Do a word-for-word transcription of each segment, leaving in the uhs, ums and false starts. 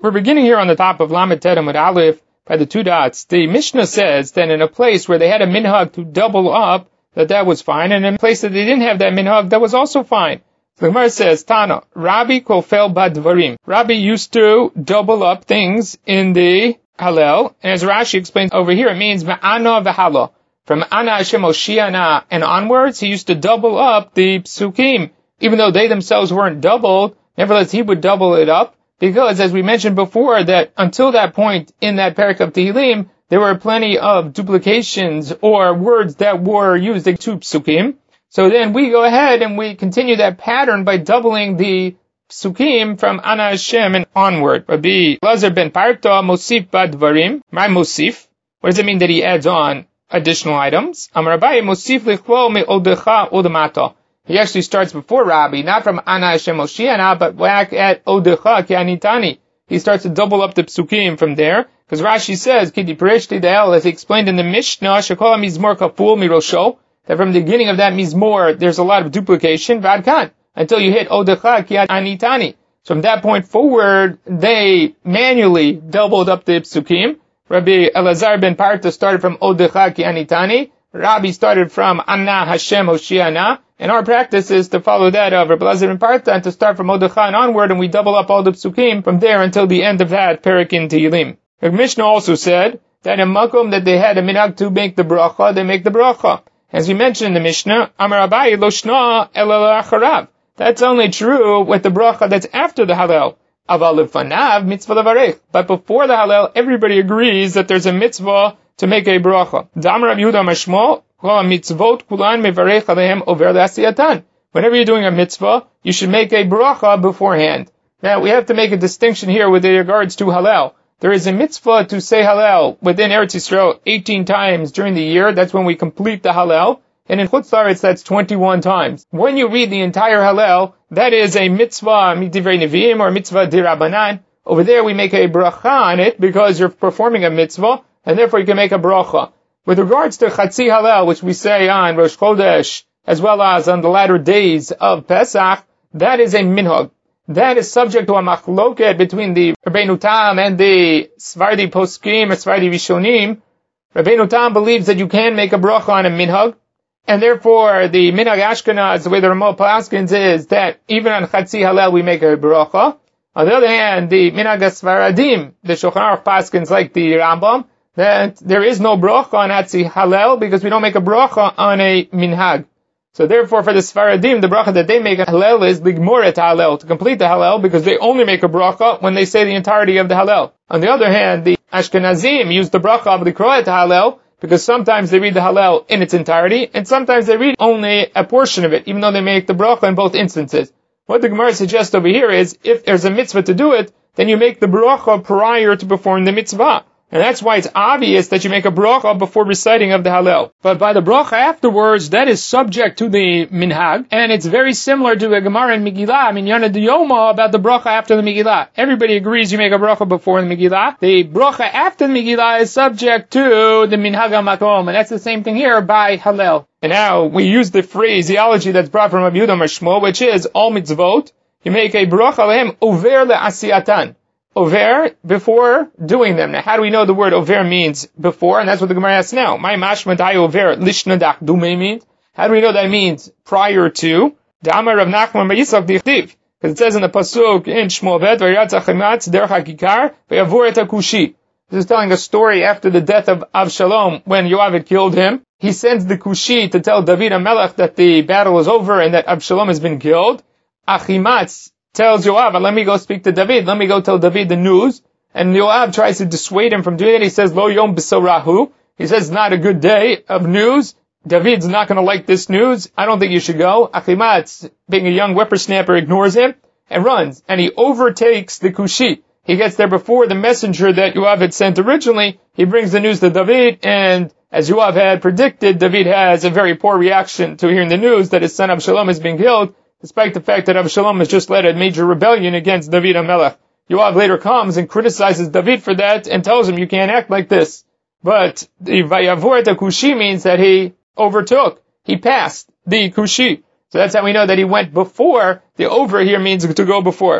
We're beginning here on the top of Lamed Tet with Aleph by the two dots. The Mishnah says that in a place where they had a minhag to double up, that that was fine, and in a place that they didn't have that minhag, that was also fine. The Gemara says, Tana, Rabbi kofel badvarim. Rabbi used to double up things in the Hallel, and as Rashi explains over here, it means ma'ana v'hala. From Ana Hashem Oshiana and onwards, he used to double up the psukim, even though they themselves weren't doubled. Nevertheless, he would double it up, because as we mentioned before, that until that point in that parak of Tehillim, there were plenty of duplications or words that were used in two psukim. So then we go ahead and we continue that pattern by doubling the psukim from Ana Hashem and onward. Rabbi Lazar ben Parta, Mosif Badvarim. My Mosif. What does it mean that he adds on additional items? Amar Abaye, Mosif lichlo me'odecha odemata. He actually starts before Rabbi, not from Ana Hashem Oshiana, but back at Odecha Kianitani. He starts to double up the psukim from there, because Rashi says, Kidi Pereshti De'el, as he explained in the Mishnah, Shekola Mizmor Kapul Mirosho, that from the beginning of that Mizmor, there's a lot of duplication, Vadkan, until you hit Odecha Kianitani. So from that point forward, they manually doubled up the psukim. Rabbi Elazar ben Parta started from Odecha Kianitani. Rabbi started from Ana Hashem Oshiana. And our practice is to follow that of Rabbi Elazar ben Parta and to start from Odecha and onward, and we double up all the psukim from there until the end of that parak in Tehillim. The Mishnah also said that in Makom that they had a minhag to make the bracha, they make the bracha. As we mentioned in the Mishnah, Amar Abaye lo shna ela la'acharav. That's only true with the bracha that's after the Hallel. Aval lefanav mitzvah levarech. But before the Hallel, everybody agrees that there's a mitzvah to make a bracha. Damar Rav Yehuda Mashmo, kol mitzvot kulan mevarech alehem over le'asiyatan. Whenever you're doing a mitzvah, you should make a bracha beforehand. Now, we have to make a distinction here with regards to Hallel. There is a mitzvah to say Hallel within Eretz Yisrael eighteen times during the year. That's when we complete the Hallel. And in Chutz La'aretz, that's twenty-one times. When you read the entire Hallel, that is a mitzvah midivrei neviim or mitzvah dirabanan. Over there, we make a bracha on it because you're performing a mitzvah, and therefore you can make a bracha. With regards to Chatzi Hallel, which we say on Rosh Chodesh, as well as on the latter days of Pesach, that is a minhag. That is subject to a machloket between the Rabbeinu Tam and the Svardi Poskim or Svardi Rishonim. Rabbeinu Tam believes that you can make a bracha on a minhag, and therefore the minhag Ashkenaz, the way the Ramah Paskins is that even on Chatzi Hallel we make a bracha. On the other hand, the minhag Svaradim, the Shulchan Aruch Paskins like the Rambam, that there is no bracha on Chatzi Hallel because we don't make a bracha on a minhag. So therefore, for the Sfaradim, the bracha that they make at Hallel is Ligmoret Hallel, to complete the Hallel, because they only make a bracha when they say the entirety of the Hallel. On the other hand, the Ashkenazim use the bracha of the Kroet Hallel, because sometimes they read the Hallel in its entirety, and sometimes they read only a portion of it, even though they make the bracha in both instances. What the Gemara suggests over here is, if there's a mitzvah to do it, then you make the bracha prior to performing the mitzvah. And that's why it's obvious that you make a bracha before reciting of the Hallel. But by the bracha afterwards, that is subject to the minhag, and it's very similar to a Gemara in Megillah, Minyana Diyoma, about the bracha after the Megillah. Everybody agrees you make a bracha before the Megillah. The bracha after the Megillah is subject to the minhag HaMakom, and that's the same thing here by Hallel. And now we use the phraseology that's brought from Rabbi Yehuda Mashmo, which is all mitzvot. You make a bracha lehem over le'asiyatan. Over, before doing them. Now, how do we know the word over means before? And that's what the Gemara asks now. My mashmadai over lishnadach dume means. How do we know that means prior to? Da'amar Rav Nachman B'Yitzchak Dichtiv. Because it says in the pasuk in Shmuel Bet, V'yatza Chematz derech hakikar v'yavur et hakushi. This is telling a story after the death of Avshalom when Yoav had killed him. He sends the Kushi to tell David HaMelech that the battle is over and that Avshalom has been killed. Achimatz tells Yoav, let me go speak to David, let me go tell David the news. And Yoav tries to dissuade him from doing it. He says, Lo yom b'sorahu. He says, it's not a good day of news. David's not going to like this news. I don't think you should go. Achimatz, being a young whippersnapper, ignores him and runs. And he overtakes the Kushi. He gets there before the messenger that Yoav had sent originally. He brings the news to David, and as Yoav had predicted, David has a very poor reaction to hearing the news that his son Avshalom has been killed, despite the fact that Avshalom has just led a major rebellion against David HaMelech. Yoav later comes and criticizes David for that and tells him, you can't act like this. But the Vayavur et Kushi means that he overtook. He passed the Kushi. So that's how we know that he went before. The over here means to go before.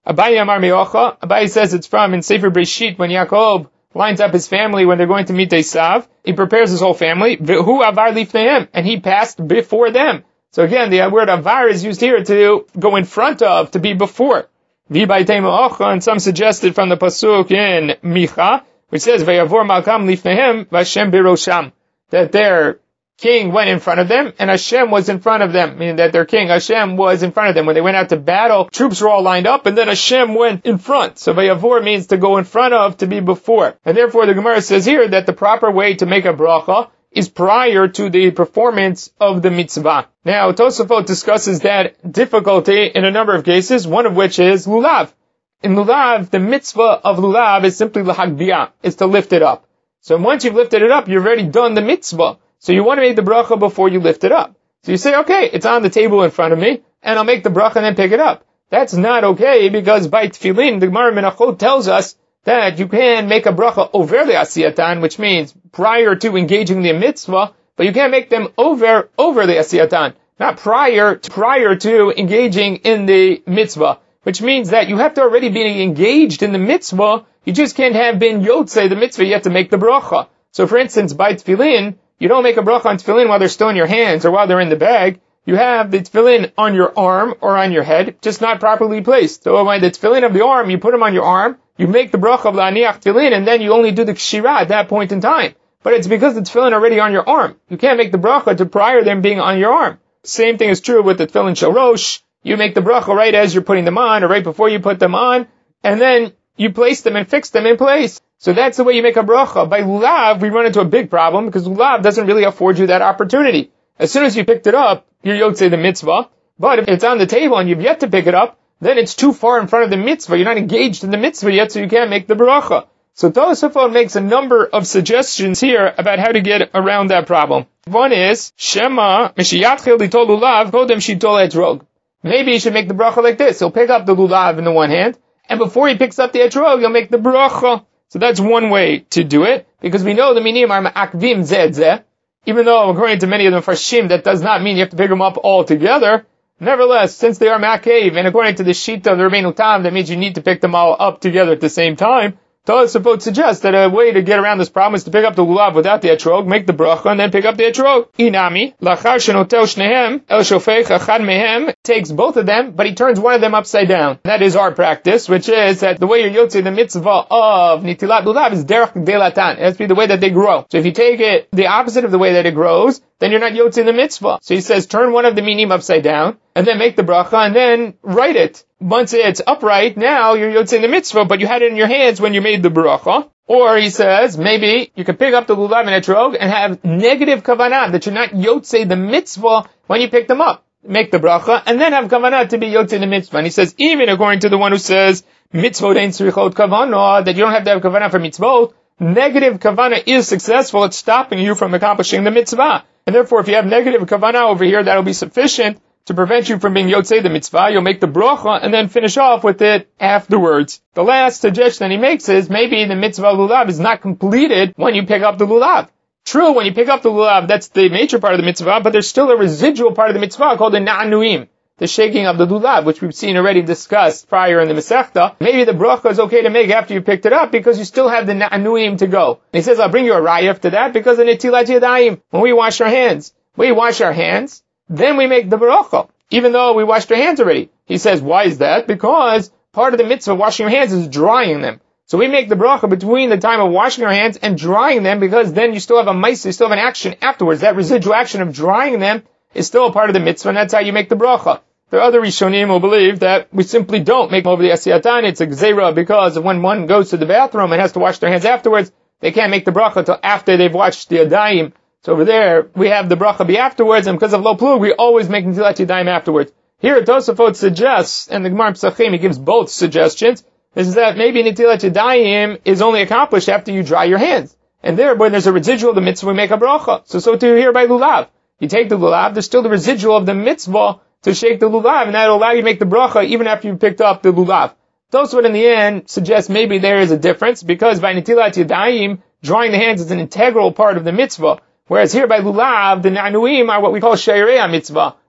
Abaye Amar Meocha. Abaye says it's from in Sefer Breshit when Yaakov lines up his family when they're going to meet Esav. He prepares his whole family. V'hu avar lifnehem, and he passed before them. So again, the word avar is used here to go in front of, to be before. V'baytei meocha, and some suggested from the pasuk in Micha, which says V'yavor malkam lifnehem v'Hashem birosham, that their king went in front of them, and Hashem was in front of them, meaning that their king, Hashem, was in front of them. When they went out to battle, troops were all lined up, and then Hashem went in front. So Vayavor means to go in front of, to be before. And therefore the Gemara says here that the proper way to make a bracha is prior to the performance of the mitzvah. Now, Tosafot discusses that difficulty in a number of cases, one of which is lulav. In lulav, the mitzvah of lulav is simply lahagbiah, is to lift it up. So once you've lifted it up, you've already done the mitzvah. So you want to make the bracha before you lift it up. So you say, okay, it's on the table in front of me, and I'll make the bracha and then pick it up. That's not okay, because by tefillin, the Gemara Menachot tells us that you can make a bracha over the asiyatan, which means prior to engaging the mitzvah, but you can't make them over, over the asiyatan. Not prior, prior to engaging in the mitzvah, which means that you have to already be engaged in the mitzvah. You just can't have been yotzei the mitzvah yet to make the bracha. So for instance, by tefillin, you don't make a bracha on tefillin while they're still in your hands or while they're in the bag. You have the tefillin on your arm or on your head, just not properly placed. So when the tefillin of the arm, you put them on your arm, you make the bracha of the aniach tefillin, and then you only do the kshira at that point in time. But it's because the tefillin are already on your arm. You can't make the bracha to prior them being on your arm. Same thing is true with the tefillin shel rosh. You make the bracha right as you're putting them on, or right before you put them on, and then you place them and fix them in place. So that's the way you make a bracha. By lulav, we run into a big problem because lulav doesn't really afford you that opportunity. As soon as you picked it up, you're yotzei the mitzvah. But if it's on the table and you've yet to pick it up, then it's too far in front of the mitzvah. You're not engaged in the mitzvah yet, so you can't make the bracha. So Tosafot makes a number of suggestions here about how to get around that problem. One is, Shema, Meshiyatchil litol lulav, kodem shitol etrog. Maybe you should make the bracha like this. He'll pick up the lulav in the one hand, and before he picks up the etrog, he'll make the bracha. So that's one way to do it, because we know the minim are ma'akvim zeh zeh. Even though, according to many of the Farshim, that does not mean you have to pick them up all together. Nevertheless, since they are ma'akev, and according to the Shita of the Rabbeinu Tam, that means you need to pick them all up together at the same time. Tosafot suggests that a way to get around this problem is to pick up the lulav without the etrog, make the bracha, and then pick up the etrog. Inami, lachar shenotel shnehem, el shofech achad mehem, takes both of them, but he turns one of them upside down. That is our practice, which is that the way you're yotzei the mitzvah of nitilat lulav is derech delatan. It has to be the way that they grow. So if you take it the opposite of the way that it grows, then you're not yotzei the mitzvah. So he says, turn one of the minim upside down, and then make the bracha, and then write it. Once it's upright, now you're yotzei the mitzvah, but you had it in your hands when you made the bracha. Or he says, maybe you can pick up the lulav and etrog and have negative kavanah, that you're not yotzei the mitzvah when you pick them up. Make the bracha, and then have kavanah to be yotzei the mitzvah. And he says, even according to the one who says, mitzvot ein tzrichot kavanah, that you don't have to have kavanah for mitzvot, negative kavanah is successful at stopping you from accomplishing the mitzvah. And therefore, if you have negative kavanah over here, that'll be sufficient to prevent you from being yotzei the mitzvah. You'll make the bracha and then finish off with it afterwards. The last suggestion that he makes is maybe the mitzvah lulav is not completed when you pick up the lulav. True, when you pick up the lulav, that's the major part of the mitzvah, but there's still a residual part of the mitzvah called the na'anuim, the shaking of the lulav, which we've seen already discussed prior in the Masechta. Maybe the bracha is okay to make after you picked it up because you still have the na'anuim to go. And he says, I'll bring you a raya to that because of netilat yadayim. When we wash our hands, we wash our hands, then we make the bracha, even though we washed our hands already. He says, why is that? Because part of the mitzvah of washing your hands is drying them. So we make the bracha between the time of washing our hands and drying them, because then you still have a ma'aseh, you still have an action afterwards. That residual action of drying them is still a part of the mitzvah, and that's how you make the bracha. There are other Rishonim who believe that we simply don't make over the asiyatan. It's a gzeira because when one goes to the bathroom and has to wash their hands afterwards, they can't make the bracha until after they've washed the yadayim. So over there, we have the bracha be afterwards, and because of lo plug, we always make netilat yadayim afterwards. Here, Tosafot suggests, and the Gemara Pesachim, he gives both suggestions, is that maybe netilat yadayim is only accomplished after you dry your hands. And there, when there's a residual of the mitzvah, we make a bracha. So, so too here by lulav. You take the lulav, there's still the residual of the mitzvah to shake the lulav, and that'll allow you to make the bracha even after you picked up the lulav. Tosafot in the end suggests maybe there is a difference, because by netilat yadayim, drying the hands is an integral part of the mitzvah. Whereas here by lulav, the na'anuim are what we call sheirei mitzvah.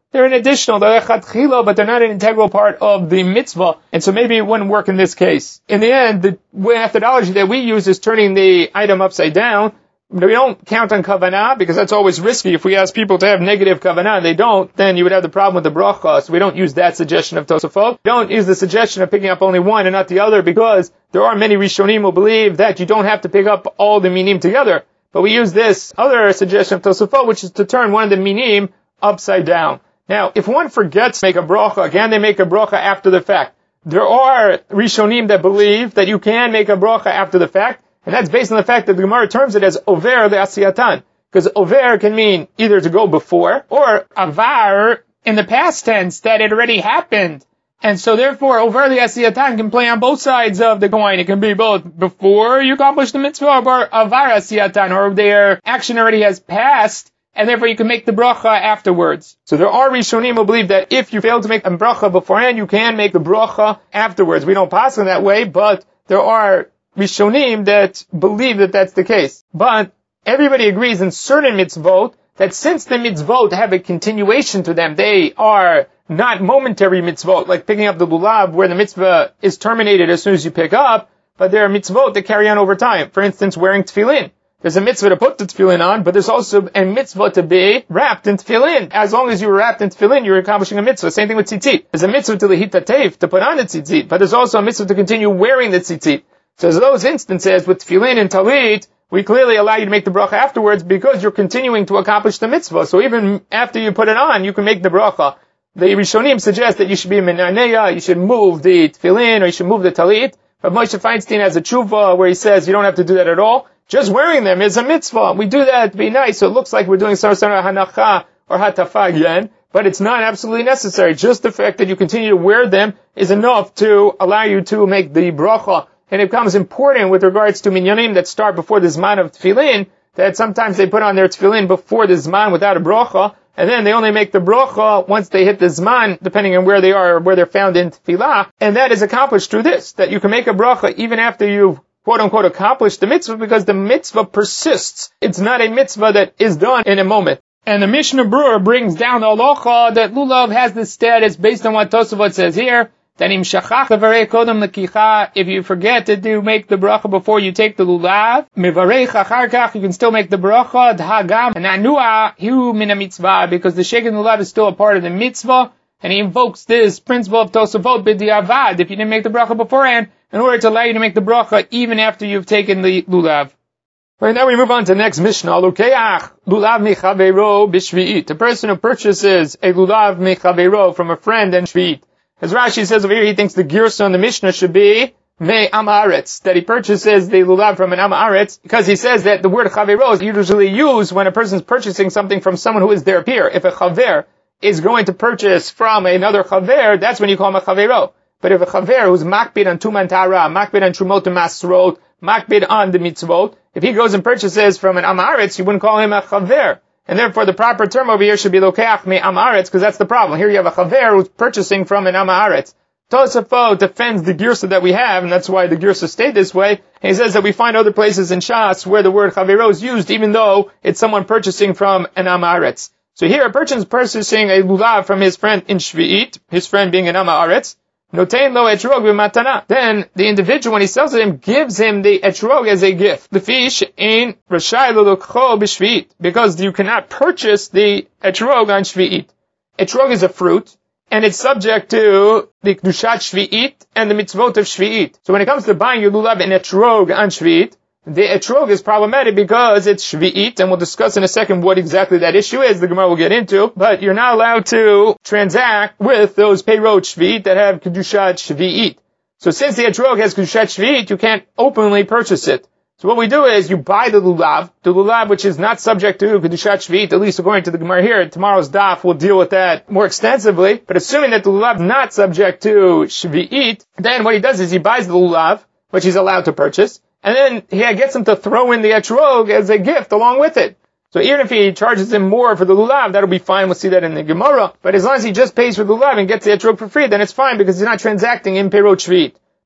they're an additional, they're lechatchila, but they're not an integral part of the mitzvah, and so maybe it wouldn't work in this case. In the end, the methodology that we use is turning the item upside down. We don't count on kavanah, because that's always risky. If we ask people to have negative kavanah and they don't, then you would have the problem with the bracha. So we don't use that suggestion of Tosafot. We don't use the suggestion of picking up only one and not the other, because there are many Rishonim who believe that you don't have to pick up all the minim together. But we use this other suggestion of Tosafot, which is to turn one of the minim upside down. Now, if one forgets to make a bracha, again, they make a bracha after the fact. There are Rishonim that believe that you can make a bracha after the fact, and that's based on the fact that the Gemara terms it as over le'asiyatan. Because over can mean either to go before, or avar in the past tense, that it already happened. And so therefore, over le'asiyatan can play on both sides of the coin. It can be both before you accomplish the mitzvah, or avar asiyatan, or their action already has passed, and therefore you can make the bracha afterwards. So there are Rishonim who believe that if you fail to make a bracha beforehand, you can make the bracha afterwards. We don't pass in that way, but there are Rishonim that believe that that's the case. But everybody agrees in certain mitzvot that since the mitzvot have a continuation to them, they are not momentary mitzvot, like picking up the lulav where the mitzvah is terminated as soon as you pick up, but there are mitzvot that carry on over time. For instance, wearing tefillin. There's a mitzvah to put the tefillin on, but there's also a mitzvah to be wrapped in tefillin. As long as you're wrapped in tefillin, you're accomplishing a mitzvah. Same thing with tzitzit. There's a mitzvah to lehit tateif, to put on the tzitzit, but there's also a mitzvah to continue wearing the tzitzit. So as those instances with tefillin and talit, we clearly allow you to make the bracha afterwards because you're continuing to accomplish the mitzvah. So even after you put it on, you can make the bracha. The Rishonim suggest that you should be menaneya, you should move the tefillin, or you should move the talit. But Moshe Feinstein has a tshuva where he says you don't have to do that at all. Just wearing them is a mitzvah. We do that to be nice, so it looks like we're doing sarasana hanacha or hatafa again, but it's not absolutely necessary. Just the fact that you continue to wear them is enough to allow you to make the bracha. And it becomes important with regards to minyanim that start before the zman of tefillin, that sometimes they put on their tefillin before the zman without a bracha, and then they only make the bracha once they hit the zman, depending on where they are or where they're found in tefillah. And that is accomplished through this, that you can make a bracha even after you've quote-unquote accomplished the mitzvah, because the mitzvah persists. It's not a mitzvah that is done in a moment. And the Mishnah Berurah brings down the halacha that lulav has this status based on what Tosafot says here, that im shachach levarei kodem lekicha, if you forget to do make the bracha before you take the lulav, mivarei achar kach, you can still make the bracha, d'hagam, and anua hu min mitzvah, because the shaking lulav is still a part of the mitzvah, and he invokes this principle of Tosafot b'diavad, if you didn't make the bracha beforehand, in order to allow you to make the bracha even after you've taken the lulav. Right, now we move on to the next Mishnah. Lukeach lulav mechaveiro b'shvi'it. The person who purchases a lulav mechaveiro from a friend and shvi'it. As Rashi says over here, he thinks the girsa on the Mishnah should be me amaretz, that he purchases the lulav from an amaretz, because he says that the word chaveiro is usually used when a person is purchasing something from someone who is their peer. If a chaver is going to purchase from another chaver, that's when you call him a chaveiro. But if a chaver who's makbid on tuman tara, makbid on trumot masrot, makbid on the mitzvot, if he goes and purchases from an amaretz, you wouldn't call him a chaver. And therefore the proper term over here should be lokeach me amaretz, because that's the problem. Here you have a chaver who's purchasing from an amaretz. Tosafot defends the girsa that we have, and that's why the girsa stayed this way. And he says that we find other places in Shas where the word chavero is used, even though it's someone purchasing from an amaretz. So here a person is purchasing a lulav from his friend in Shvi'it, his friend being an amaretz. Notein lo etrog b'matana. Then the individual, when he sells it him, gives him the etrog as a gift. The fish in rashai l'lokcho b'shvi'it, because you cannot purchase the etrog on shvi'it. Etrog is a fruit, and it's subject to the kedushat shvi'it and the mitzvot of shvi'it. So when it comes to buying your lulav in etrog on shvi'it, the etrog is problematic because it's shvi'it, and we'll discuss in a second what exactly that issue is, the Gemara will get into, but you're not allowed to transact with those peyrot shvi'it that have kedushat shvi'it. So since the etrog has kedushat shvi'it, you can't openly purchase it. So what we do is you buy the lulav, the lulav which is not subject to kedushat shvi'it, at least according to the Gemara here. Tomorrow's daf will deal with that more extensively, but assuming that the lulav is not subject to shvi'it, then what he does is he buys the lulav, which he's allowed to purchase, and then he gets him to throw in the etrog as a gift along with it. So even if he charges him more for the lulav, that'll be fine. We'll see that in the Gemara. But as long as he just pays for the lulav and gets the etrog for free, then it's fine because he's not transacting in perot shvi'it.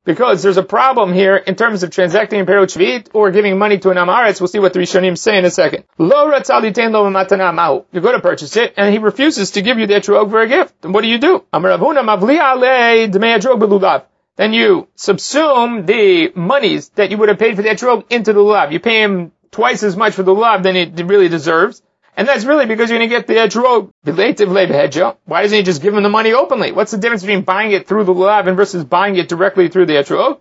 because there's a problem here in terms of transacting in Perot Shvi'it or giving money to an Am Haaretz. We'll see what the Rishonim say in a second. Lo ratzah litain lo matana mahu. You go to purchase it, and he refuses to give you the etrog for a gift. Then what do you do? Amar Rav Huna mavli alei dmei etrog belulav. Then you subsume the monies that you would have paid for the etrog into the lulav. You pay him twice as much for the lulav than it really deserves. And that's really because you're going to get the etrog. Why doesn't he just give him the money openly? What's the difference between buying it through the lulav versus buying it directly through the etrog?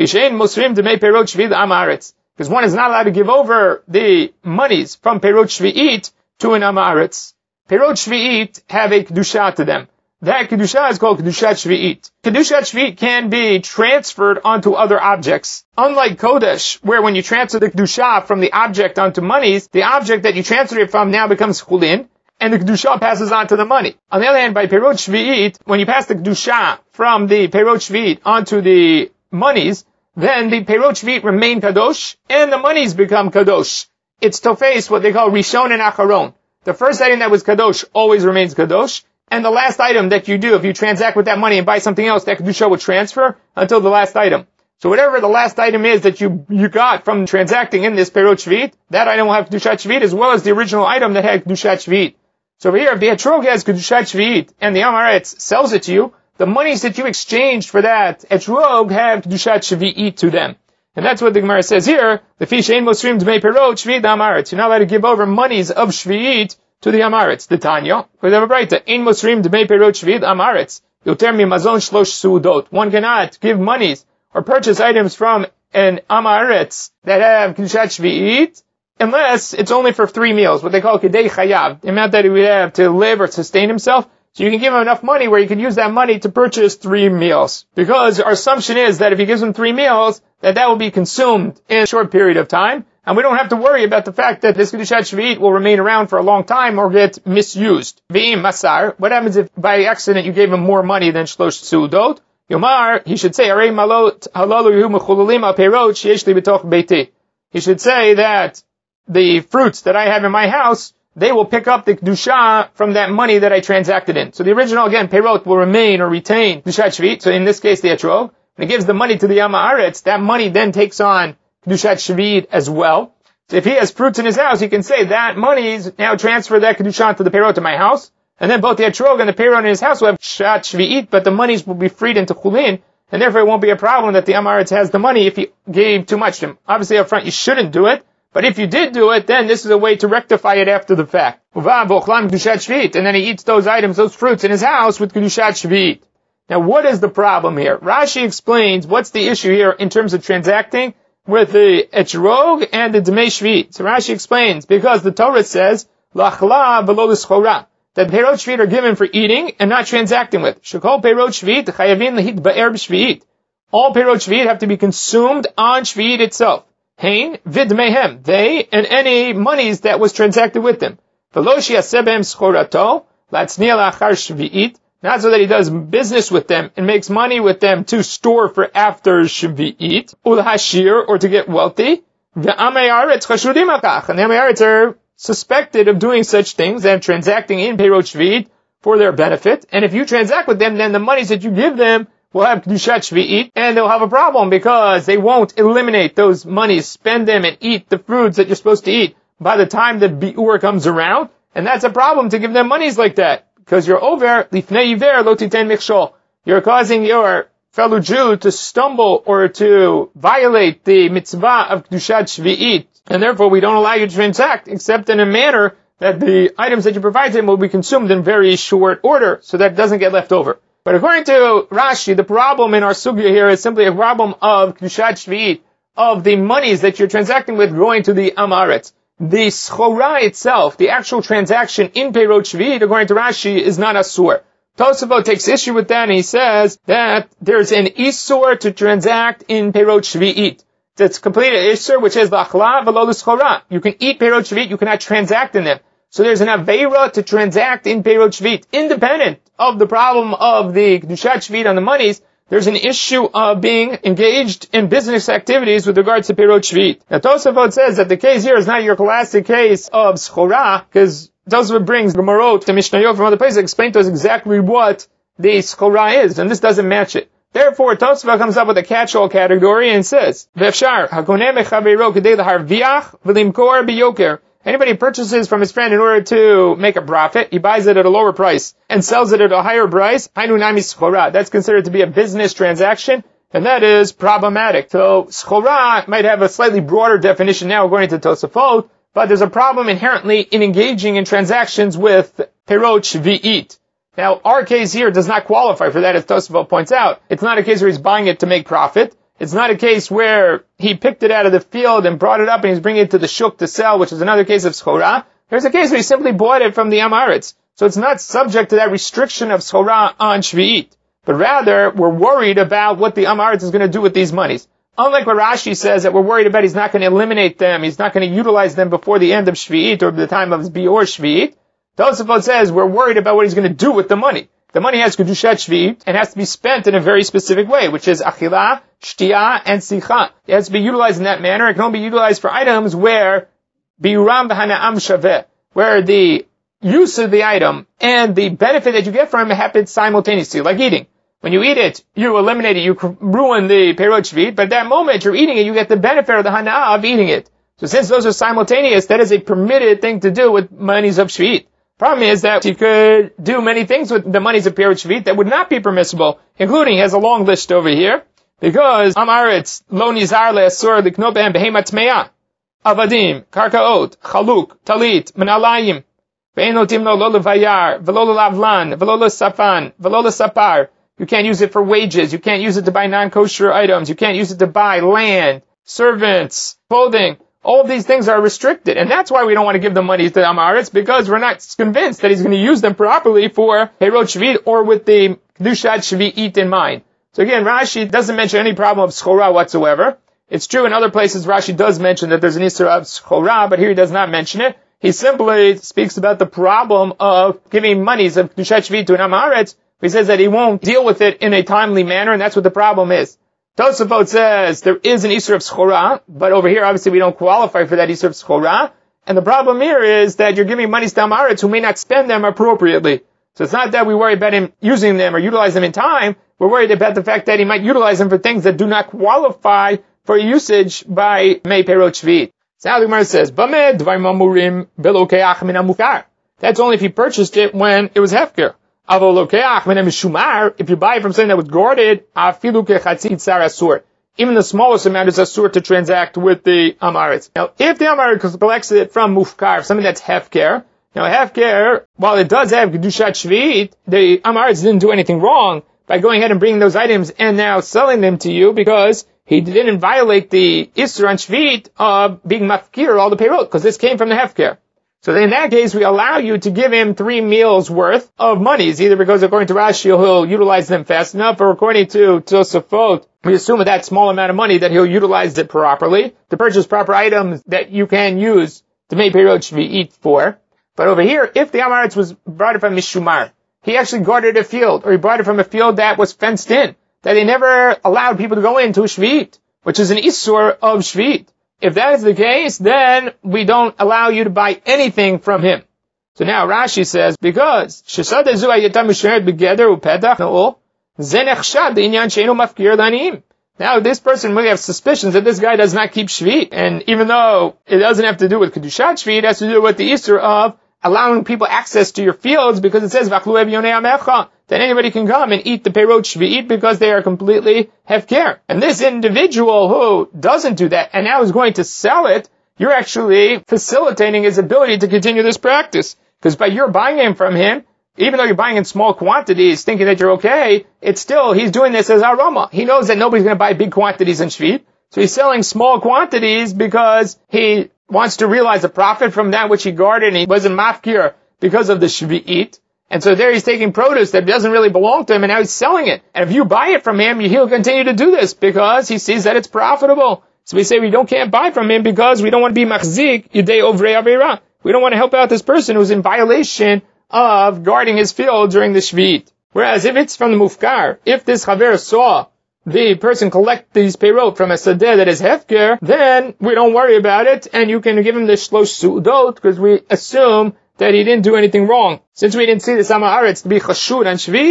Because one is not allowed to give over the monies from Perot Shvi'it to an Am Haaretz. Perot Shvi'it have a kedusha to them. That kedusha is called kedushat Shvi'it. Kedushat Shvi'it can be transferred onto other objects. Unlike Kodesh, where when you transfer the kedusha from the object onto monies, the object that you transfer it from now becomes chulin, and the kedusha passes on to the money. On the other hand, by Perot Shvi'it, when you pass the kedusha from the Perot Shvi'it onto the monies, then the Perot Shvi'it remain kadosh, and the monies become kadosh. It's tofes, what they call rishon and acharon. The first item that was kadosh always remains kadosh, and the last item that you do, if you transact with that money and buy something else, that kedusha will transfer until the last item. So whatever the last item is that you you got from transacting in this Perot Shvi'it, that item will have kedushat Shvi'it as well as the original item that had kedushat Shvi'it. So over here, if the etrog has kedushat Shvi'it and the Am Haaretz sells it to you, the monies that you exchanged for that etrog have kedushat Shvi'it to them. And that's what the Gemara says here. The fish ein mosrim dmei perot Shvi'it Am Haaretz. You're not allowed to give over monies of Shvi'it to the Am Haaretz. The Tanya, we have a brayta. Ein mosrim dmei perot Shvi'it Am Haaretz. Yoter mi mazon shlosh suudot. One cannot give monies or purchase items from an Am Haaretz that have kedushat Shvi'it unless it's only for three meals, what they call kedei chayav, the amount that he would have to live or sustain himself. So you can give him enough money where you can use that money to purchase three meals. Because our assumption is that if he gives him three meals, that that will be consumed in a short period of time. And we don't have to worry about the fact that this kedushat Shvi'it will remain around for a long time or get misused. V'im masar. What happens if by accident you gave him more money than shlosh suudot? Yomar, he should say, Arei malot halalu yehu mechululim al perot sheyesh li b'toch beiti. He should say that the fruits that I have in my house, they will pick up the kedusha from that money that I transacted in. So the original, again, perot will remain or retain kedushat Shvi'it. So in this case, the etrog. When it gives the money to the Am Haaretz, that money then takes on kedushat Shvi'it as well. So if he has fruits in his house, he can say that money is now transfer that kedusha to the perot in my house, and then both the etrog and the perot in his house will have shat Shvi'it, but the monies will be freed into chulin, and therefore it won't be a problem that the Am Haaretz has the money if he gave too much to him. Obviously up front you shouldn't do it, but if you did do it, then this is a way to rectify it after the fact. And then he eats those items, those fruits in his house with kedushat Shvi'it. Now what is the problem here? Rashi explains what's the issue here in terms of transacting with the etrog and the dmei Shvi'it. So Rashi explains, because the Torah says, lachla v'lo l'schora, that perot Shvi'it are given for eating and not transacting with. Shekol perot Shvi'it chayavin lehit ba'er b'Shvi'it. All perot Shvi'it have to be consumed on Shvi'it itself. Hein vidmehem, they and any monies that was transacted with them. V'lo she'aseh behem schorato, latzniya la'achar Shvi'it, not so that he does business with them and makes money with them to store for after Shvi'it, ulhashir, or to get wealthy. The Amei Haaretz chashudim akach, and the Amei Haaretz are suspected of doing such things and transacting in perot Shvi'it for their benefit. And if you transact with them, then the monies that you give them will have kedushat Shvi'it, and they'll have a problem because they won't eliminate those monies, spend them, and eat the foods that you're supposed to eat by the time that Bi'ur comes around. And that's a problem to give them monies like that, because you're over lifnei iver lo titen mikshol. You're causing your fellow Jew to stumble or to violate the mitzvah of kedushat Shvi'it, and therefore we don't allow you to transact except in a manner that the items that you provide to him will be consumed in very short order, so that it doesn't get left over. But according to Rashi, the problem in our sugya here is simply a problem of kedushat Shvi'it, of the monies that you're transacting with going to the Am Haaretz. The schora itself, the actual transaction in perot Shvi'it, according to Rashi, is not asur. Tosafot takes issue with that, and he says that there's an isur to transact in perot Shvi'it. That's complete an isur which is lachla v'lo l'schora. You can eat perot Shvi'it, you cannot transact in them. So there's an aveira to transact in perot Shvi'it, independent of the problem of the kedushat Shvi'it on the monies. There's an issue of being engaged in business activities with regards to perot Shvi'it. Now Tosafot says that the case here is not your classic case of schora, because Tosafot brings Gemorot to Mishnayot from other places, explain to us exactly what the schora is, and this doesn't match it. Therefore, Tosafot comes up with a catch-all category and says, V'efshar, hakoneh mechaveiro kedei laharviach v'limkor biyoker. Anybody purchases from his friend in order to make a profit, he buys it at a lower price and sells it at a higher price. Hainu nami schora. That's considered to be a business transaction, and that is problematic. So schora might have a slightly broader definition now according to Tosafot, but there's a problem inherently in engaging in transactions with perot shvi'it. Now, our case here does not qualify for that, as Tosafot points out. It's not a case where he's buying it to make profit. It's not a case where he picked it out of the field and brought it up and he's bringing it to the shuk to sell, which is another case of schora. There's a case where he simply bought it from the Am Haaretz. So it's not subject to that restriction of schora on shvi'it. But rather, we're worried about what the Am Haaretz is going to do with these monies. Unlike what Rashi says that we're worried about he's not going to eliminate them, he's not going to utilize them before the end of shvi'it or the time of his bior shvi'it. Tosafot says we're worried about what he's going to do with the money. The money has kedushat shvi'it and has to be spent in a very specific way, which is achila, shtia, and sicha. It has to be utilized in that manner. It can only be utilized for items where biuram v'hana'am shaveh, where the use of the item and the benefit that you get from it happens simultaneously, like eating. When you eat it, you eliminate it, you ruin the perot shvi'it, but at that moment you're eating it, you get the benefit of the hana'ah of eating it. So since those are simultaneous, that is a permitted thing to do with monies of shvi'it. Problem is that you could do many things with the monies of perot shvi'it that would not be permissible, including, he has a long list over here, because Am Haaretz lo nizar le'asur liknot behem behemat tmeya, avadim, karkaot, chaluk, talit, menalayim, ve'en notim lo lo levayar, v'lo le'lavlan, v'lo le'safan, v'lo le'sapar. You can't use it for wages, you can't use it to buy non-kosher items, you can't use it to buy land, servants, clothing. All of these things are restricted, and that's why we don't want to give the money to Am Haaretz, because we're not convinced that he's going to use them properly for perot shvi'it or with the kedushat shvi'it in mind. So again, Rashi doesn't mention any problem of schora whatsoever. It's true in other places Rashi does mention that there's an issur of schora, but here he does not mention it. He simply speaks about the problem of giving monies of kedushat shvi'it to an Am Haaretz. He says that he won't deal with it in a timely manner, and that's what the problem is. Tosafot says there is an issur of schora, but over here obviously we don't qualify for that issur of schora. And the problem here is that you're giving money to Am Haaretz who may not spend them appropriately. So it's not that we worry about him using them or utilize them in time. We're worried about the fact that he might utilize them for things that do not qualify for usage by Mei Perot Shvi'it. So now the Gemara says, Bameh dvarim amurim belokeach min hamukar. That's only if he purchased it when it was hefker. If you buy it from something that was guarded, even the smallest amount is asur to transact with the Am Haaretz. Now, if the Am Haaretz collects it from mufkar, something that's hefker, now hefker, while it does have kedushat shvi'it, the Am Haaretz didn't do anything wrong by going ahead and bringing those items and now selling them to you because he didn't violate the issur on shvi'it of being mafkir all the perot, because this came from the hefker. So in that case, we allow you to give him three meals worth of monies, either because according to Rashi, he'll utilize them fast enough, or according to Tosafot, we assume with that small amount of money that he'll utilize it properly, to purchase proper items that you can use to make perot shvi'it for. But over here, if the Am Haaretz was brought it from Mishumar, he actually guarded a field, or he brought it from a field that was fenced in, that they never allowed people to go into a shvi'it, which is an issur of shvi'it. If that is the case, then we don't allow you to buy anything from him. So now Rashi says, because now this person may have suspicions that this guy does not keep shvi'it, and even though it doesn't have to do with kedushat shvi'it, it has to do with the issur of allowing people access to your fields, because it says that anybody can come and eat the perot shvi'it because they are completely hefker. And this individual who doesn't do that and now is going to sell it, you're actually facilitating his ability to continue this practice. Because by your buying him from him, even though you're buying in small quantities, thinking that you're okay, it's still, he's doing this as aroma. He knows that nobody's going to buy big quantities in shvi'it, so he's selling small quantities because he wants to realize a profit from that which he guarded, and he wasn't mafkir because of the shvi'it. And so there he's taking produce that doesn't really belong to him, and now he's selling it. And if you buy it from him, he'll continue to do this because he sees that it's profitable. So we say we don't can't buy from him because we don't want to be machzik yidei ovrei avera. We don't want to help out this person who's in violation of guarding his field during the shvi'it. Whereas if it's from the mufkar, if this chaver saw the person collect these perot from a sadeh that is hefker, then we don't worry about it, and you can give him the shlosh su'udot, because we assume that he didn't do anything wrong. Since we didn't see the Am Haaretz to be chashud on shvi'it,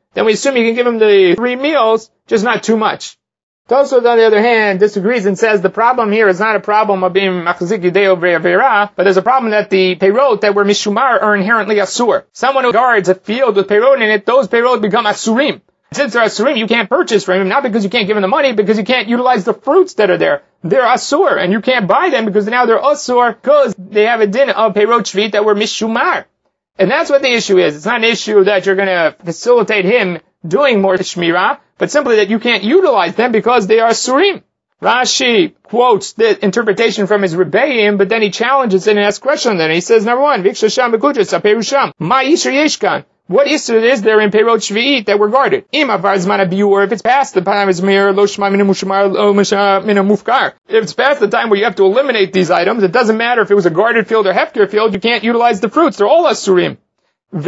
then we assume you can give him the three meals, just not too much. Tosfos, on the other hand, disagrees and says the problem here is not a problem of being machzik yideo ve'avera, but there's a problem that the peirot that were mishumar are inherently asur. Someone who guards a field with peirot in it, those peirot become asurim. Since they're asurim, you can't purchase from him, not because you can't give him the money, because you can't utilize the fruits that are there. They're asur, and you can't buy them because now they're asur because they have a din of peirot shvit that were mishumar. And that's what the issue is. It's not an issue that you're going to facilitate him doing more shmirah, but simply that you can't utilize them because they are surim. Rashi quotes the interpretation from his Rebbeim, but then he challenges it and asks questions. Then he says, number one, Vikshasham Bekujas Aperusham. Ma Yisr Yeshkan. What Yisr is there in Peirot Shvi'it that were guarded? Im Avar Zman HaBiur, if it's past the time is Mir, Lo Shma Min HaMushmar, Lo Misha Min HaMufkar. If it's past the time where you have to eliminate these items, it doesn't matter if it was a guarded field or hefker field, you can't utilize the fruits. They're all asurim. If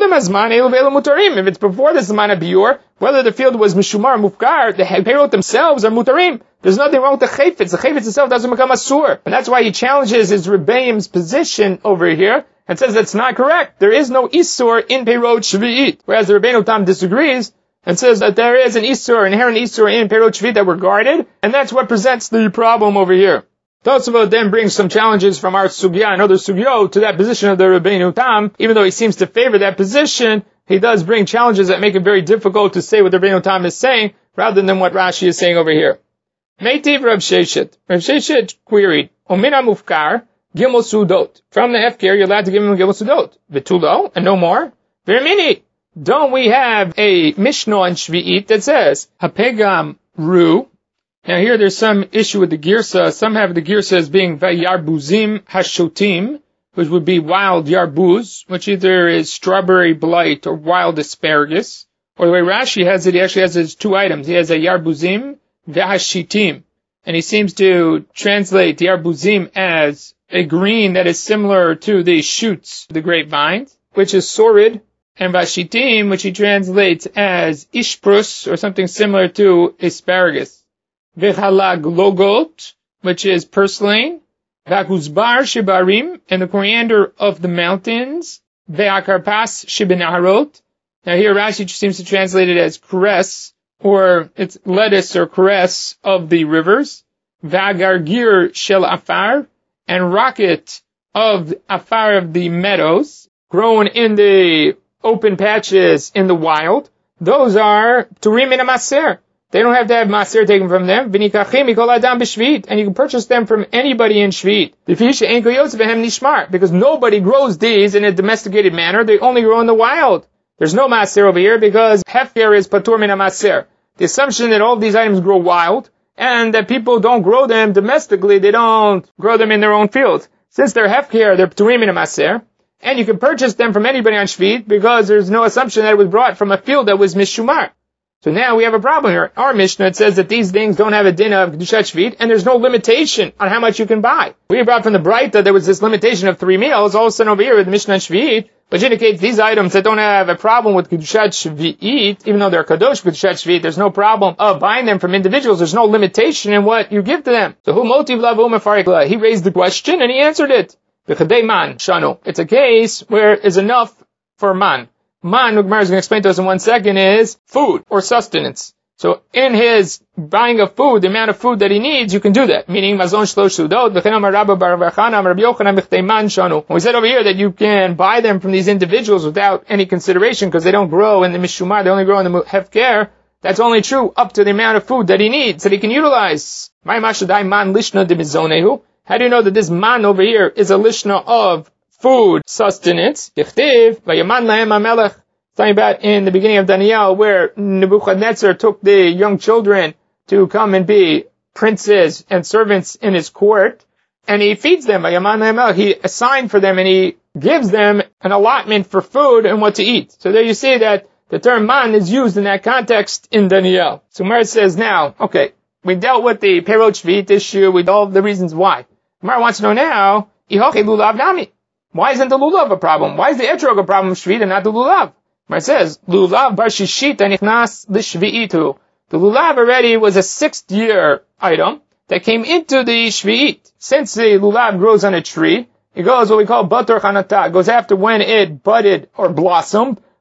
it's before the Zman HaBiur, whether the field was Mishumar or Mufkar, the Peirot themselves are Mutarim. There's nothing wrong with the Chayfetz. The Chayfetz itself doesn't become Asur. And that's why he challenges his Rebbeim's position over here and says that's not correct. There is no Isur in Peirot Shvi'it. Whereas the Rebbeinu Tam disagrees and says that there is an Isur, inherent Isur in Peirot Shvi'it that were guarded, and that's what presents the problem over here. Tosfos then brings some challenges from our Sugya and other Sugyot to that position of the Rebbeinu Tam. Even though he seems to favor that position, he does bring challenges that make it very difficult to say what the Rebbeinu Tam is saying, rather than what Rashi is saying over here. Meitiv Rav Sheshet. Rav Sheshet queried, Omina Mufkar, Gimel Sudot. From the Hefker, you're allowed to give him a Gimel Sudot. Vitulo, and no more. Vermini. Don't we have a Mishnah in Shvi'it that says, Hapegam Ru. Now here there's some issue with the Girsa. Some have the Girsa as being Vayarbuzim Hashotim, which would be wild yarbuz, which either is strawberry blight or wild asparagus. Or the way Rashi has it, he actually has his two items. He has a Yarbuzim V'hashitim. And he seems to translate the Yarbuzim as a green that is similar to the shoots of the grapevines, which is sorid, and Vashitim, which he translates as ishprus, or something similar to asparagus. V'chalag logot, which is purslane. V'akuzbar shibarim, and the coriander of the mountains. V'akarpas shibinaharot. Now here Rashi seems to translate it as cress, or it's lettuce or cress of the rivers. V'agargir shel afar, and rocket of afar of the meadows, grown in the open patches in the wild. Those are turim min hamaser. They don't have to have maser taken from them. V'nikachim mikol adam b'shvi'it, and you can purchase them from anybody in Shvi'it. Because nobody grows these in a domesticated manner. They only grow in the wild. There's no maser over here because hefker is patur min hamaser. The assumption that all of these items grow wild, and that people don't grow them domestically, they don't grow them in their own fields. Since they're hefker, they're pturim min hamaser, and you can purchase them from anybody on Shvi'it because there's no assumption that it was brought from a field that was mishumar. So now we have a problem here. Our Mishnah, it says that these things don't have a din of Kedushat Shvi'it, and there's no limitation on how much you can buy. We brought from the Braita there was this limitation of three meals. All of a sudden over here with the Mishnah and Shvi'it, which indicates these items that don't have a problem with Kedushat Shvi'it, even though they're Kadosh Kedushat Shvi'it, there's no problem of buying them from individuals. There's no limitation in what you give to them. So who motiv lavu mefarikla? He raised the question and he answered it. B'chadei man shanu. It's a case where is enough for man. Man, Gemara is going to explain to us in one second, is food or sustenance. So in his buying of food, the amount of food that he needs, you can do that. Meaning, mazon shlosh sudot, v'chenam rabba bar v'chanam rabbi yochanan b'chtei man shanu. We said over here that you can buy them from these individuals without any consideration because they don't grow in the mishumar, they only grow in the hefker. That's only true up to the amount of food that he needs, that he can utilize. My mashadai man lishna de mizonehu. How do you know that this man over here is a lishna of food sustenance? Dichtiv, vayaman lahem hamelech. Talking about in the beginning of Daniel, where Nebuchadnezzar took the young children to come and be princes and servants in his court, and he feeds them. Vayaman lahem hamelech. He assigned for them and he gives them an allotment for food and what to eat. So there you see that the term man is used in that context in Daniel. So Gemara says now, okay, we dealt with the Peirot Shvi'it issue, we all the reasons why. Gemara wants to know now, why isn't the lulav a problem? Why is the etrog a problem of Shvi'it and not the lulav? Gemara says, lulav bar shishit anichnas l'shvi'itu. The lulav already was a sixth year item that came into the Shvi'it. Since the lulav grows on a tree, it goes what we call bator chanata. It goes after when it budded or blossomed.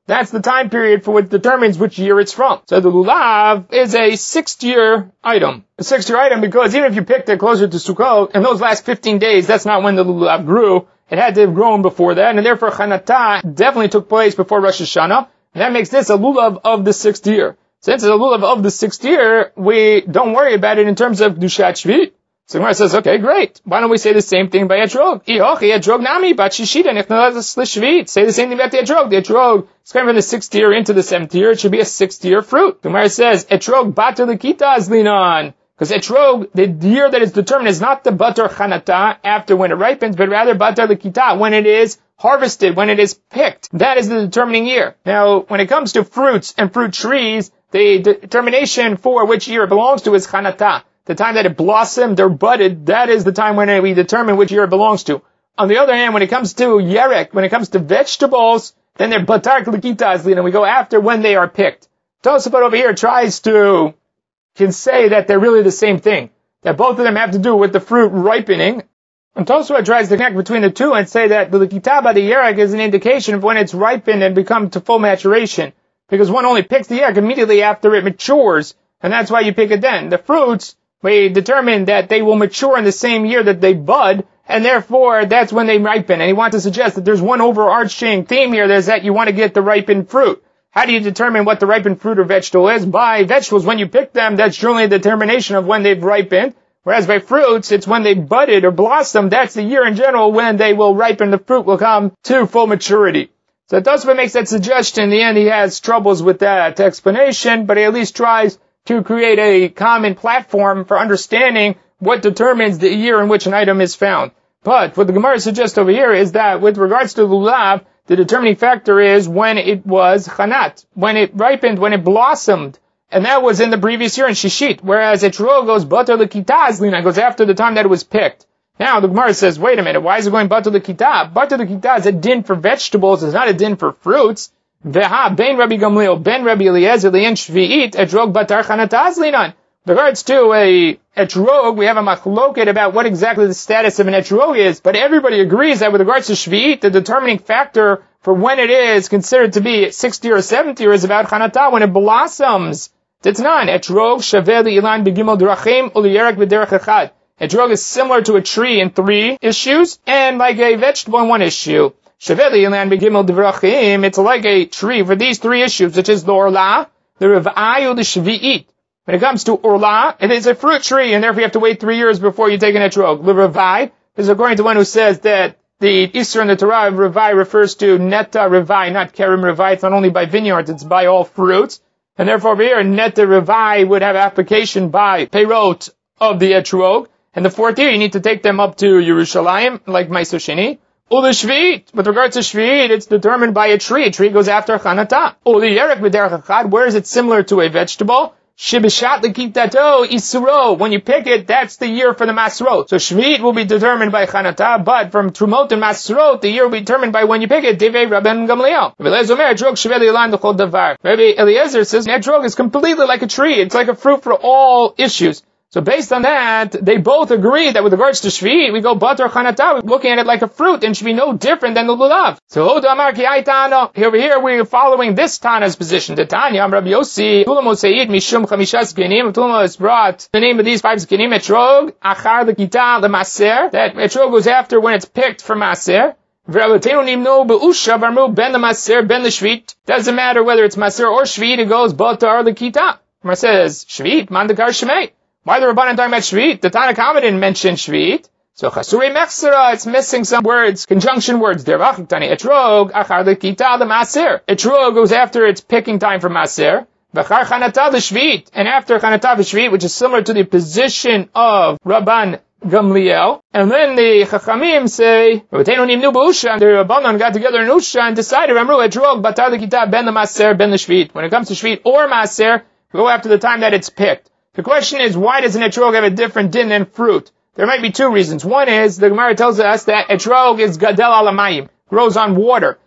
That's the time period for what determines which year it's from. So the lulav is a sixth-year item. A sixth-year item because even if you picked it closer to Sukkot, in those last fifteen days, that's not when the lulav grew. It had to have grown before that, and therefore Chanatah definitely took place before Rosh Hashanah. And that makes this a lulav of the sixth year. Since it's a lulav of the sixth year, we don't worry about it in terms of Kedushat Shvit. So Gemara says, okay, great. Why don't we say the same thing by Etrog? Ihochi Etrog nami bat shishita nechnalas l'shvit. Say the same thing about the Etrog. The Etrog is coming from the sixth year into the seventh year. It should be a sixth year fruit. Gemara says, Etrog bater l'kita azlinan. Because Etrog, the year that is determined is not the bater chanata after when it ripens, but rather bater l'kita when it is harvested, when it is picked. That is the determining year. Now, when it comes to fruits and fruit trees, the determination for which year it belongs to is chanata. The time that it blossomed or budded, that is the time when we determine which year it belongs to. On the other hand, when it comes to yerek, when it comes to vegetables, then they're batar l'kita azlin, and we go after when they are picked. Tosafot over here tries to, can say that they're really the same thing. That both of them have to do with the fruit ripening. And Tosafot tries to connect between the two and say that the l'kita by the yerek is an indication of when it's ripened and become to full maturation. Because one only picks the yerek immediately after it matures, and that's why you pick it then. The fruits, we determine that they will mature in the same year that they bud, and therefore that's when they ripen. And he wants to suggest that there's one overarching theme here, that is that you want to get the ripened fruit. How do you determine what the ripened fruit or vegetable is? By vegetables, when you pick them, that's generally a determination of when they've ripened. Whereas by fruits, it's when they budded or blossomed. That's the year in general when they will ripen, the fruit will come to full maturity. So Tosafot makes that suggestion. In the end, he has troubles with that explanation, but he at least tries to create a common platform for understanding what determines the year in which an item is found. But what the Gemara suggests over here is that with regards to lulav, the determining factor is when it was chanat, when it ripened, when it blossomed. And that was in the previous year in Shishit, whereas Etrog goes bater l'kita azlina, goes after the time that it was picked. Now the Gemara says, wait a minute, why is it going bater l'kita? Bater l'kita is a din for vegetables, it's not a din for fruits. Veha, ben Rabbi Gamliel, ben Rabbi Eliezer, li'en shvi'it, etrog batar chanata azlinan. With regards to a etrog, we have a machloket about what exactly the status of an etrog is, but everybody agrees that with regards to shvi'it, the determining factor for when it is considered to be sixty or seventy is about chanata, when it blossoms. Titnan, etrog shaveh li'ilan begimel drachim u'liyerek b'derech echad. Etrog is similar to a tree in three issues, and like a vegetable in one issue. It's like a tree for these three issues, which is the orla, the revai, or the shvi'it. When it comes to orla, it is a fruit tree, and therefore you have to wait three years before you take an etrog. The revai is according to one who says that the Isser in the Torah of revai refers to neta revai, not kerim revai. It's not only by vineyards, it's by all fruits. And therefore over here, neta revai would have application by peirot of the etrog. And the fourth year, you need to take them up to Yerushalayim, like Ma'aser Sheni. Uli Shvi'it, with regards to Shvi'it, it's determined by a tree. A tree goes after Chanata. Uli Yerek b'derech echad, where is it similar to a vegetable? Shibishat l'kitato isuro. When you pick it, that's the year for the masrot. So Shvi'it will be determined by Chanata, but from Trumot and Masrot, the year will be determined by when you pick it. Divei Rabban Gamliel. Rabbi Eliezer says, etrog is completely like a tree. It's like a fruit for all issues. So based on that, they both agree that with regards to Shvi'it, we go batar chanata, we're looking at it like a fruit, and should be no different than the lulav. So over here, we're following this Tana's position. The Tanya, Rabbi Yossi, Tulamo Seid, Mishum Chamishas Genim, Tulamo has brought the name of these five Genim, Etrog, Achar, the Kita, the Maser, that Etrog goes after when it's picked for Maser. Doesn't matter whether it's Maser or Shvi'it, it goes batar the Kita. It says, Shvi'it, Mandakar Shemei. Why the Rabbanan talking about Shvi'it? The Tanna Kama didn't mention Shvi'it. So Chasurei Mechsera, it's missing some words, conjunction words. Dervachik Tani Etrog, Achar L'Kita the Maser. Etrog goes after its picking time for Maser. V'char Chanata the Shvi'it. And after Chanata the Shvi'it, which is similar to the position of Rabban Gamliel. And then the Chachamim say, the Rabbanan got together in Usha and decided, Amru Etrog, Batar L'Kita, Ben the Maser, Ben the Shvi'it. When it comes to Shvi'it or Maser, we go after the time that it's picked. The question is, why does an etrog have a different din than fruit? There might be two reasons. One is, the Gemara tells us that etrog is gadel alamayim, grows on water.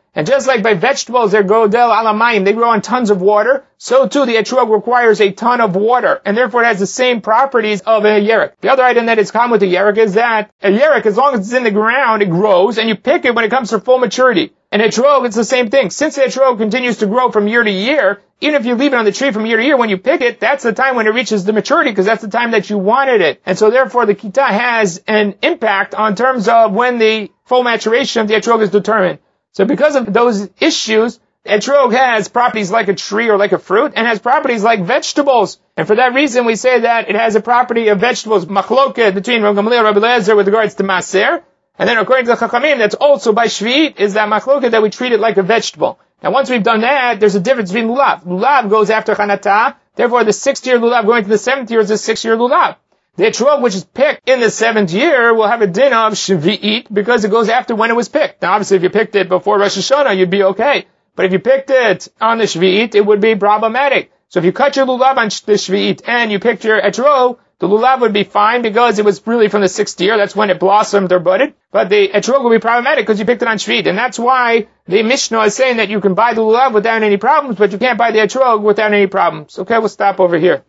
And just like by vegetables, they're godel alamayim, they grow on tons of water, so too the etrog requires a ton of water, and therefore it has the same properties of a yerek. The other item that is common with the yerek is that a yerek, as long as it's in the ground, it grows, and you pick it when it comes to full maturity. And etrog, it's the same thing. Since the etrog continues to grow from year to year, even if you leave it on the tree from year to year, when you pick it, that's the time when it reaches the maturity, because that's the time that you wanted it. And so therefore the kita has an impact on terms of when the full maturation of the etrog is determined. So because of those issues, etrog has properties like a tree or like a fruit, and has properties like vegetables. And for that reason, we say that it has a property of vegetables, machloket, between Rav Gamliel and Rabbi Eliezer with regards to maser. And then according to the Chachamim, that's also by Shvi'it, is that machloket that we treat it like a vegetable. Now once we've done that, there's a difference between lulav. Lulav goes after chanatah, therefore the sixth year lulav going to the seventh year is the sixth year lulav. The etrog, which is picked in the seventh year, will have a din of shvi'it because it goes after when it was picked. Now, obviously, if you picked it before Rosh Hashanah, you'd be okay. But if you picked it on the shvi'it, it would be problematic. So if you cut your lulav on the shvi'it and you picked your etrog, the lulav would be fine because it was really from the sixth year. That's when it blossomed or budded. But the etrog will be problematic because you picked it on shvi'it. And that's why the Mishnah is saying that you can buy the lulav without any problems, but you can't buy the etrog without any problems. Okay, we'll stop over here.